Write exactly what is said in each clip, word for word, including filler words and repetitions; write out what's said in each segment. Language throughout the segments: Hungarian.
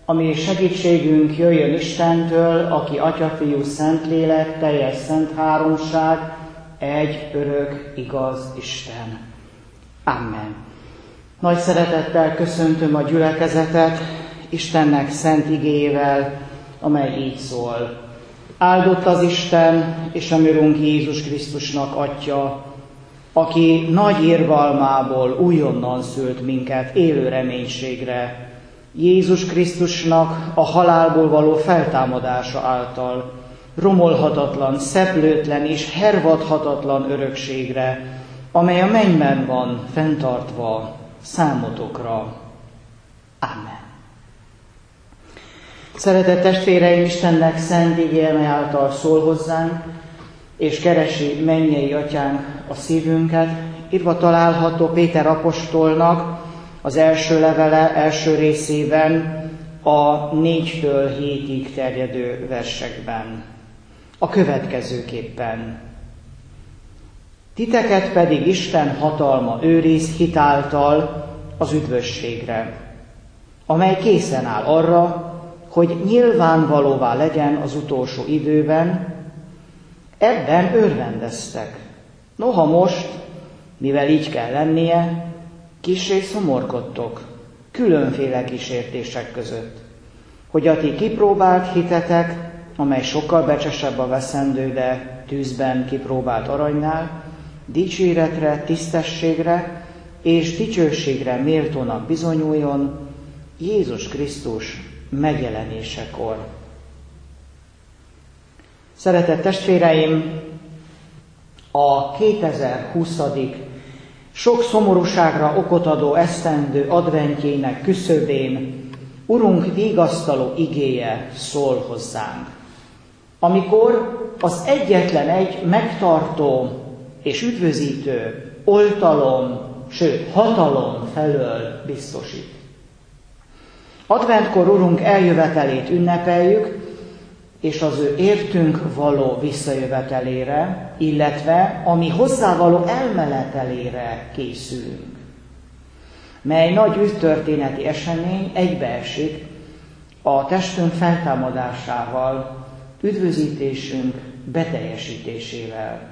ami segítségünk jöjjön Istentől, aki Atya, Fiú, Szentlélek, teljes szent háromság, egy örök, igaz Isten. Amen. Nagy szeretettel köszöntöm a gyülekezetet Istennek szent igéjével, amely így szól. Áldott az Isten és a mi Urunk Jézus Krisztusnak Atya, aki nagy irgalmából újonnan szült minket élő reménységre, Jézus Krisztusnak a halálból való feltámadása által romolhatatlan, szeplőtlen és hervadhatatlan örökségre, amely a mennyben van fenntartva számotokra. Amen. Szeretett testvéreim, Istennek szent igéje által szól hozzánk, és keresi mennyei Atyánk a szívünket. Írva található Péter apostolnak az első levele első részében a négytől hétig terjedő versekben. A következőképpen. Titeket pedig Isten hatalma őriz hitáltal az üdvösségre, amely készen áll arra, hogy nyilvánvalóvá legyen az utolsó időben. Ebben örvendeztek. Noha most, mivel így kell lennie, kissé szomorkodtok különféle kísértések között, hogy a ti kipróbált hitetek, amely sokkal becsesebb a veszendő, de tűzben kipróbált aranynál, dicséretre, tisztességre és dicsőségre méltónak bizonyuljon Jézus Krisztus megjelenésekor. Szeretett testvéreim, a kétezer-huszadik sok szomorúságra okot adó esztendő adventjének küszöbén Urunk vigasztaló igéje szól hozzánk, amikor az egyetlen egy megtartó és üdvözítő oltalom, sőt hatalom felől biztosít. Adventkor Urunk eljövetelét ünnepeljük, és az ő értünk való visszajövetelére, illetve ami hozzávaló elmenetelére készülünk, mely nagy ügytörténeti esemény egybeesik a testünk feltámadásával, üdvözítésünk beteljesítésével.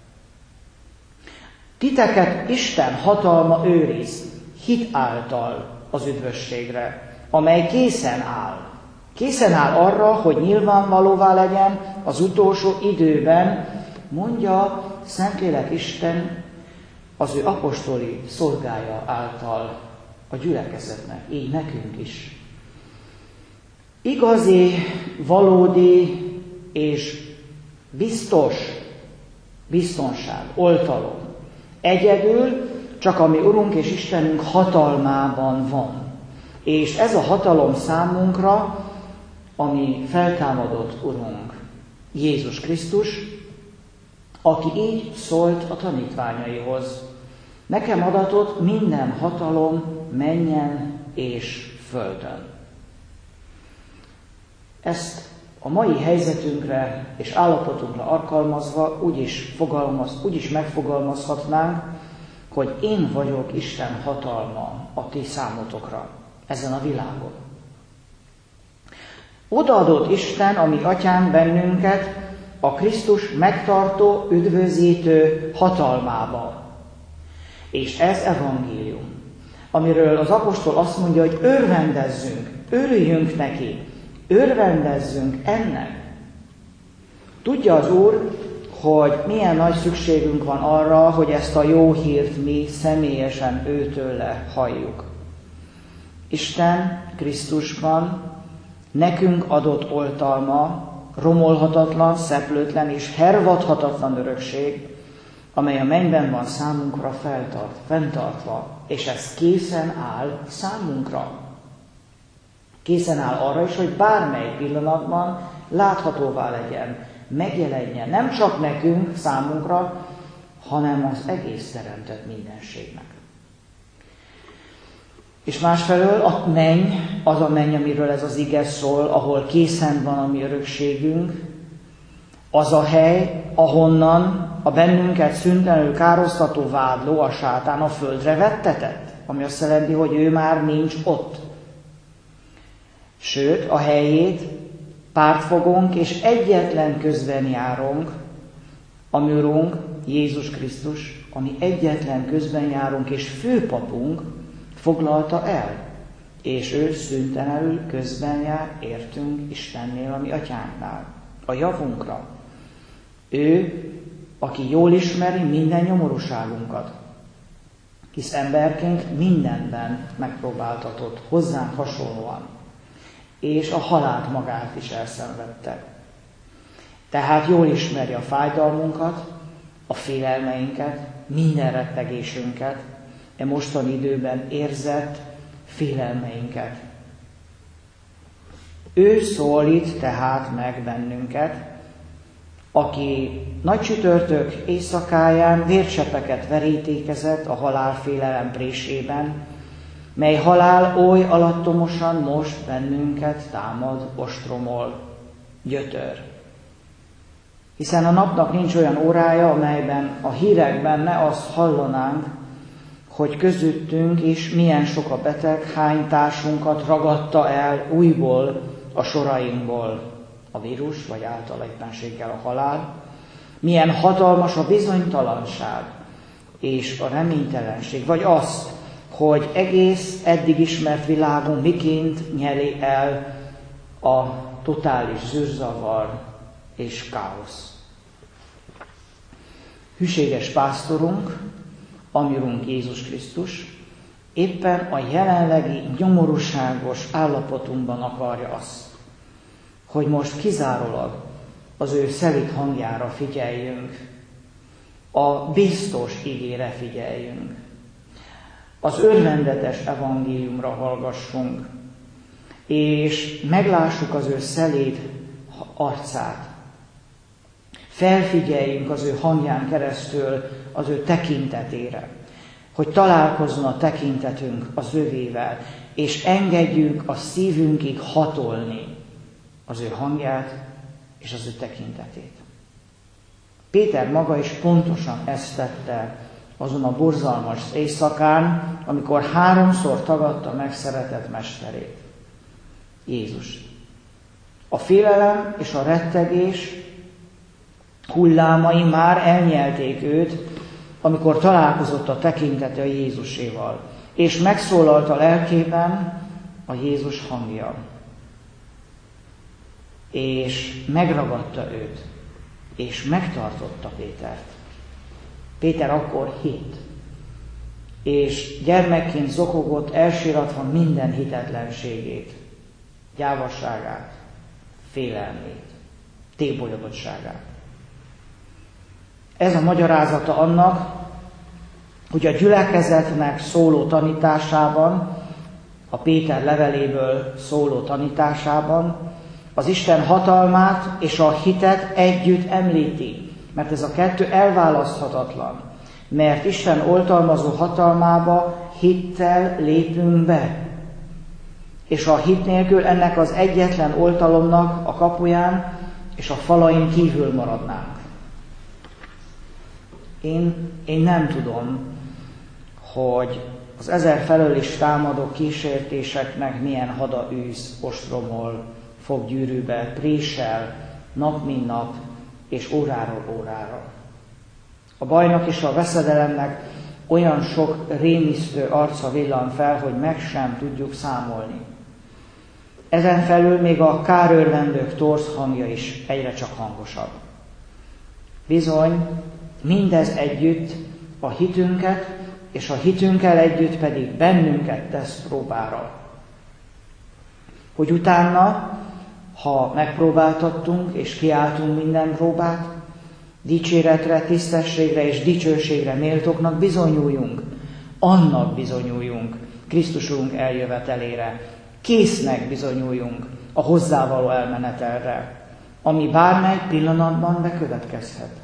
Titeket Isten hatalma őriz hit által az üdvösségre, amely készen áll. Készen áll arra, hogy nyilvánvalóvá legyen az utolsó időben, mondja Szentlélek Isten az ő apostoli szolgája által a gyülekezetnek, így nekünk is. Igazi, valódi és biztos biztonság, oltalom egyedül csak a mi Urunk és Istenünk hatalmában van. És ez a hatalom számunkra, ami feltámadott Urunk, Jézus Krisztus, aki így szólt a tanítványaihoz. Nekem adatott minden hatalom mennyen és földön. Ezt a mai helyzetünkre és állapotunkra alkalmazva úgy is, fogalmaz, úgy is megfogalmazhatnánk, hogy én vagyok Isten hatalma a ti számotokra ezen a világon. Odaadott Isten, ami Atyánk bennünket, a Krisztus megtartó, üdvözítő hatalmába. És ez evangélium, amiről az apostol azt mondja, hogy örvendezzünk, örüljünk neki, örvendezzünk ennek. Tudja az Úr, hogy milyen nagy szükségünk van arra, hogy ezt a jó hírt mi személyesen őtőle halljuk. Isten Krisztusban nekünk adott oltalma, romolhatatlan, szeplőtlen és hervadhatatlan örökség, amely a mennyben van számunkra feltart, fenntartva, és ez készen áll számunkra. Készen áll arra is, hogy bármely pillanatban láthatóvá legyen, megjelenjen nem csak nekünk, számunkra, hanem az egész teremtett mindenségnek. És másfelől a menny, az a menny, amiről ez az ige szól, ahol készen van a mi örökségünk, az a hely, ahonnan a bennünket szüntelenül károsztató vádló, a sátán a földre vettetett, ami azt jelenti, hogy ő már nincs ott. Sőt, a helyét pártfogónk és egyetlen közbenjárónk, ami Urunk, Jézus Krisztus, ami egyetlen közbenjárunk és főpapunk foglalta el, és ő szüntelenül közben jár értünk Istennél, a mi atyánknál, a javunkra. Ő, aki jól ismeri minden nyomorúságunkat, hisz emberként mindenben megpróbáltatott hozzánk hasonlóan, és a halált magát is elszenvedte. Tehát jól ismeri a fájdalmunkat, a félelmeinket, minden rettegésünket, e mostani időben érzett félelmeinket. Ő szólít tehát meg bennünket, aki nagy csütörtök éjszakáján vércsepeket verítékezett a halálfélelem présében, mely halál oly alattomosan most bennünket támad, ostromol, gyötör. Hiszen a napnak nincs olyan órája, amelyben a hírekben ne azt hallanánk, hogy közöttünk is milyen sok a beteg, hány társunkat ragadta el újból a sorainkból a vírus, vagy által éppenséggel a halál, milyen hatalmas a bizonytalanság és a reménytelenség, vagy azt, hogy egész eddig ismert világunk miként nyeri el a totális zűrzavar és káosz. Hűséges pásztorunk, a mi Urunk Jézus Krisztus, éppen a jelenlegi nyomorúságos állapotunkban akarja azt, hogy most kizárólag az ő szelíd hangjára figyeljünk, a biztos igére figyeljünk, az örvendetes evangéliumra hallgassunk, és meglássuk az ő szelíd arcát. Felfigyeljünk az ő hangján keresztül az ő tekintetére, hogy találkozzon a tekintetünk az övével, és engedjük a szívünkig hatolni az ő hangját és az ő tekintetét. Péter maga is pontosan ezt tette azon a borzalmas éjszakán, amikor háromszor tagadta meg szeretett mesterét, Jézust. A félelem és a rettegés hullámai már elnyelték őt, amikor találkozott a tekintete a Jézuséval, és megszólalt a lelkében a Jézus hangja, és megragadta őt, és megtartotta Pétert. Péter akkor hitt, és gyermekként zokogott, elsiratva minden hitetlenségét, gyávasságát, félelmét, tébolyodottságát. Ez a magyarázata annak, hogy a gyülekezetnek szóló tanításában, a Péter leveléből szóló tanításában az Isten hatalmát és a hitet együtt említi, mert ez a kettő elválaszthatatlan, mert Isten oltalmazó hatalmába hittel lépünk be, és a hit nélkül ennek az egyetlen oltalomnak a kapuján és a falain kívül maradnánk. Én, én nem tudom, hogy az ezer felől is támadó kísértéseknek milyen hadaűz ostromol, fog gyűrűbe, présel, nap mint nap, és óráról órára. A bajnak és a veszedelemnek olyan sok rémisztő arca villan fel, hogy meg sem tudjuk számolni. Ezen felül még a kárőrvendők torz hangja is egyre csak hangosabb. Bizony, mindez együtt a hitünket, és a hitünkkel együtt pedig bennünket tesz próbára. Hogy utána, ha megpróbáltattunk és kiálltunk minden próbát, dicséretre, tisztességre és dicsőségre méltóknak bizonyuljunk, annak bizonyuljunk Krisztusunk eljövetelére, késznek bizonyuljunk a hozzávaló elmenetelre, ami bármely pillanatban bekövetkezhet.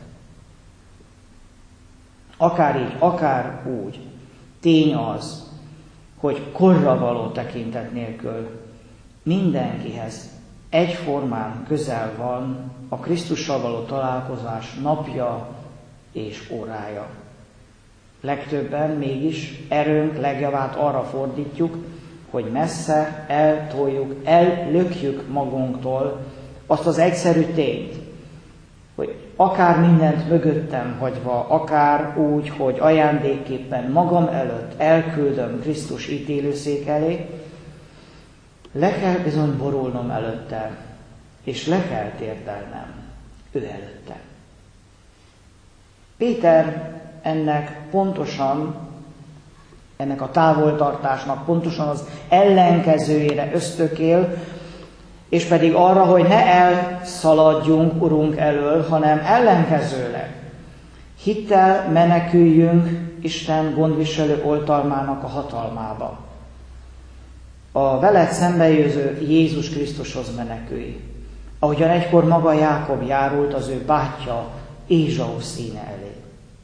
Akár így, akár úgy, tény az, hogy korra való tekintet nélkül mindenkihez egyformán közel van a Krisztussal való találkozás napja és órája. Legtöbben mégis erőnk legjavát arra fordítjuk, hogy messze eltoljuk, ellökjük magunktól azt az egyszerű tényt, hogy akár mindent mögöttem hagyva, akár úgy, hogy ajándékképpen magam előtt elküldöm Krisztus ítélőszék elé, le kell bizony borulnom előtte, és le kell térdelnem ő előtte. Péter ennek pontosan, ennek a távoltartásnak pontosan az ellenkezőjére ösztökél, és pedig arra, hogy ne elszaladjunk Urunk elől, hanem ellenkezőleg hittel meneküljünk Isten gondviselő oltalmának a hatalmába. A veled szembejövő Jézus Krisztushoz menekülj, ahogyan egykor maga Jákob járult az ő bátyja Ézsau színe elé.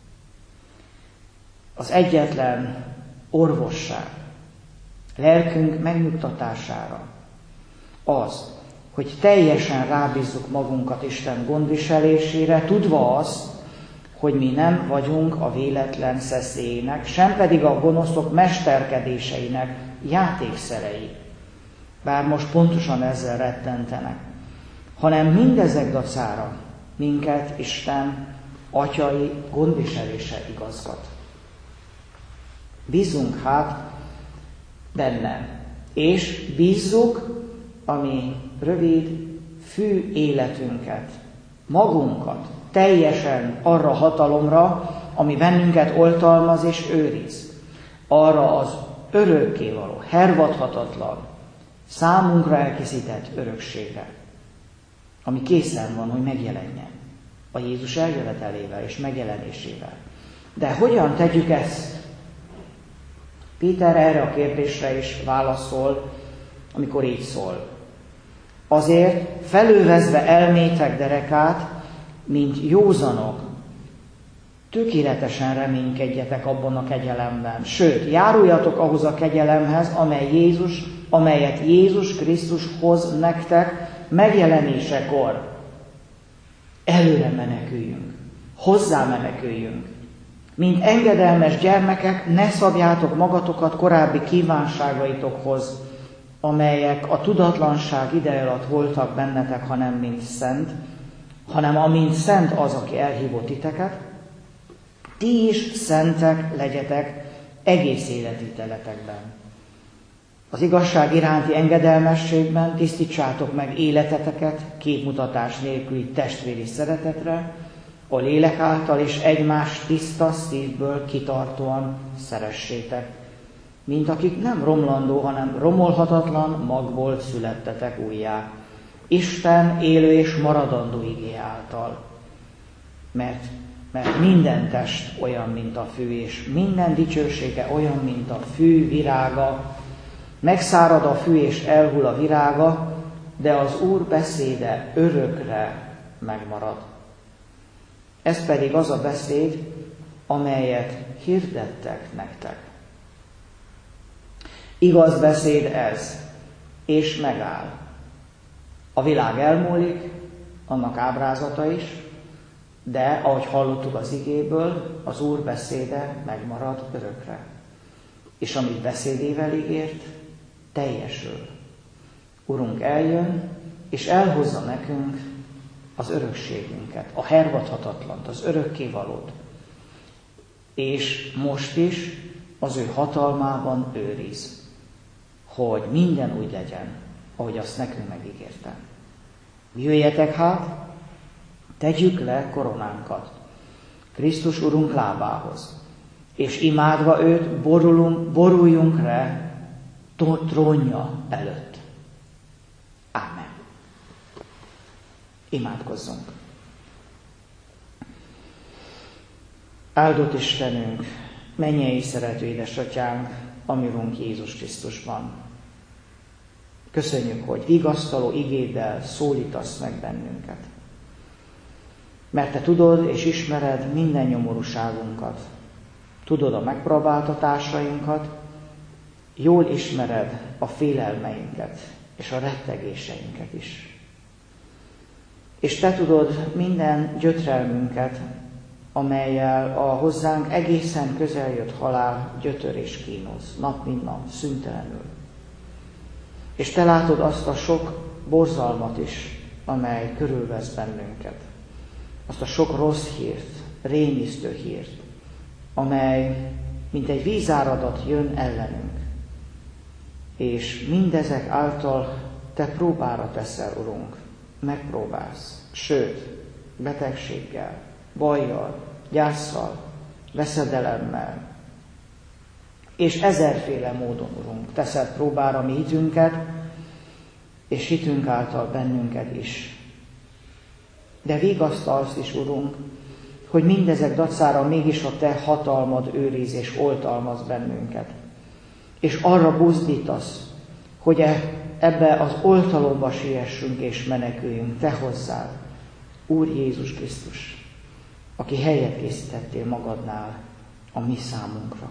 Az egyetlen orvosság lelkünk megnyugtatására az, hogy teljesen rábízzuk magunkat Isten gondviselésére, tudva azt, hogy mi nem vagyunk a véletlen szeszélyének, sem pedig a gonoszok mesterkedéseinek játékszerei, bár most pontosan ezzel rettentenek, hanem mindezek dacára minket Isten atyai gondviselése igazgat. Bízzunk hát benne, és bízzuk a mi rövid fű életünket, magunkat teljesen arra hatalomra, ami bennünket oltalmaz és őriz, arra az örökkévaló, hervadhatatlan, számunkra elkészített örökségre, ami készen van, hogy megjelenjen a Jézus eljövetelével és megjelenésével. De hogyan tegyük ezt? Péter erre a kérdésre is válaszol, amikor így szól. Azért felővezve elmétek derekát, mint józanok, tökéletesen reménykedjetek abban a kegyelemben. Sőt, járuljatok ahhoz a kegyelemhez, amely Jézus, amelyet Jézus Krisztus hoz nektek megjelenésekor. Előre meneküljünk, hozzá meneküljünk. Mint engedelmes gyermekek, ne szabjátok magatokat korábbi kívánságaitokhoz, amelyek a tudatlanság ideje alatt voltak bennetek, hanem mint szent, hanem amint szent az, aki elhívott titeket, ti is szentek legyetek egész életviteletekben. Az igazság iránti engedelmességben tisztítsátok meg életeteket képmutatás nélküli testvéri szeretetre, a lélek által és egymás tiszta szívből kitartóan szeressétek, mint akik nem romlandó, hanem romolhatatlan magból születtetek újjá, Isten élő és maradandó igé által. Mert, mert minden test olyan, mint a fű, és minden dicsősége olyan, mint a fű virága. Megszárad a fű és elhull a virága, de az Úr beszéde örökre megmarad. Ez pedig az a beszéd, amelyet hirdettek nektek. Igaz beszéd ez, és megáll. A világ elmúlik, annak ábrázata is, de ahogy hallottuk az igéből, az Úr beszéde megmarad örökre. És amit beszédével ígért, teljesül. Urunk eljön, és elhozza nekünk az örökségünket, a hervadhatatlant, az örökkévalót. És most is az ő hatalmában őriz, hogy minden úgy legyen, ahogy azt nekünk megígérte. Jöjjetek hát, tegyük le koronánkat Krisztus Urunk lábához, és imádva őt borulunk, boruljunk re trónja előtt. Ámen. Imádkozzunk. Áldott Istenünk, mennyei szerető édesatyánk, a mi Urunk Jézus Krisztusban. Köszönjük, hogy vigasztaló igéddel szólítasz meg bennünket. Mert te tudod és ismered minden nyomorúságunkat. Tudod a megpróbáltatásainkat, jól ismered a félelmeinket és a rettegéseinket is. És te tudod minden gyötrelmünket, amellyel a hozzánk egészen közel jött halál gyötör és kínoz, nap mint nap, szüntelenül. És Te látod azt a sok borzalmat is, amely körülvesz bennünket. Azt a sok rossz hírt, rémisztő hírt, amely mint egy vízáradat jön ellenünk. És mindezek által Te próbára teszel, Urunk, megpróbálsz, sőt, betegséggel, bajjal, gyásszal, veszedelemmel, és ezerféle módon, Urunk, teszed próbára mi hitünket, és hitünk által bennünket is. De vigasztalsz is, Urunk, hogy mindezek dacára mégis a Te hatalmad őriz és oltalmaz bennünket. És arra buzdítasz, hogy ebbe az oltalomba siessünk és meneküljünk Te hozzád, Úr Jézus Krisztus, aki helyet készítettél magadnál a mi számunkra.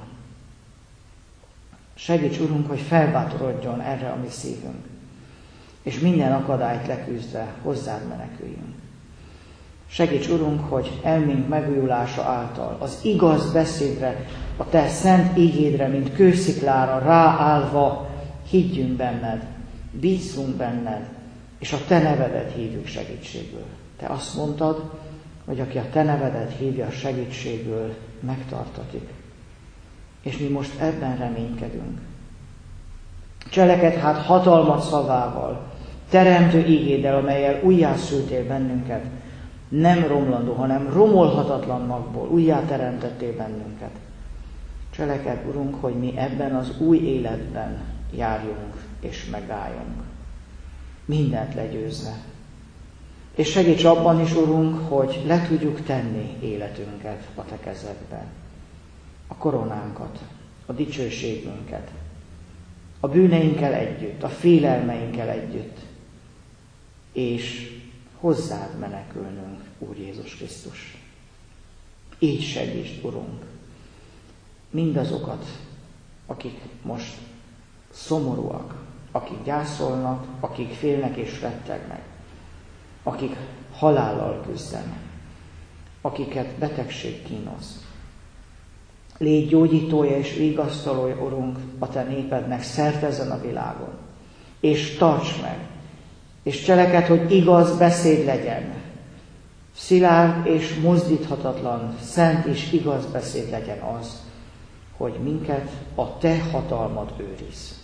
Segíts, Urunk, hogy felbátorodjon erre a mi szívünk, és minden akadályt leküzdve hozzád meneküljünk. Segíts, Urunk, hogy elménk megújulása által az igaz beszédre, a Te szent ígédre, mint kősziklára ráállva higgyünk benned, bízzunk benned, és a Te nevedet hívjuk segítségül. Te azt mondtad, hogy aki a Te nevedet hívja segítségül, megtartatik. És mi most ebben reménykedünk. Cseleked hát hatalmat szavával, teremtő ígéddel, amellyel újjászültél bennünket, nem romlandó, hanem romolhatatlan magból újjá teremtettél bennünket. Cseleked, Urunk, hogy mi ebben az új életben járjunk és megálljunk. Mindent legyőzve. És segíts abban is, Urunk, hogy le tudjuk tenni életünket a Te kezedben. A koronánkat, a dicsőségünket, a bűneinkkel együtt, a félelmeinkkel együtt, és hozzád menekülnünk, Úr Jézus Krisztus. Így segíts, Urunk, mindazokat, akik most szomorúak, akik gyászolnak, akik félnek és rettegnek, akik halállal küzdenek, akiket betegség kínoz. Légy gyógyítója és vigasztalója, Urunk, a Te népednek szerte ezen a világon, és tarts meg, és cseleked, hogy igaz beszéd legyen, szilárd és mozdíthatatlan, szent és igaz beszéd legyen az, hogy minket a Te hatalmad őriz.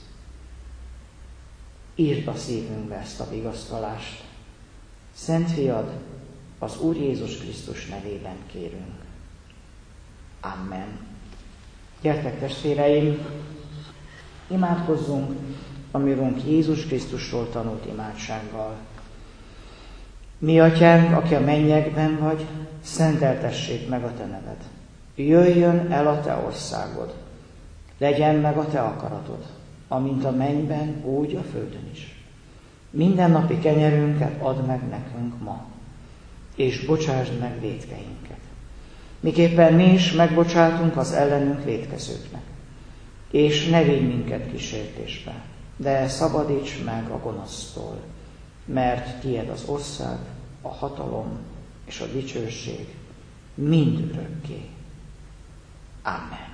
Írd a szívünkbe ezt a vigasztalást. Szent Fiad, az Úr Jézus Krisztus nevében kérünk. Amen. Gyertek, testvéreim, imádkozzunk a mi Urunk Jézus Krisztusról tanult imádsággal. Mi Atyánk, aki a mennyekben vagy, szenteltessék meg a Te neved. Jöjjön el a Te országod. Legyen meg a Te akaratod, amint a mennyben, úgy a földön is. Mindennapi kenyerünket add meg nekünk ma, és bocsásd meg vétkeinket, miképpen mi is megbocsátunk az ellenünk vétkezőknek. És ne védj minket kísértésbe, de szabadíts meg a gonosztól, mert tied az ország, a hatalom és a dicsőség mind örökké. Amen.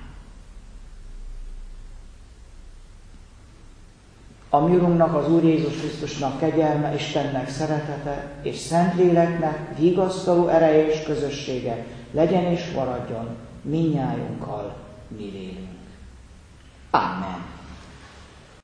A mi Urunknak, az Úr Jézus Krisztusnak kegyelme, Istennek szeretete és Szentléleknek vigasztaló ereje és közössége legyen és maradjon mindnyájunkkal, mi élünk.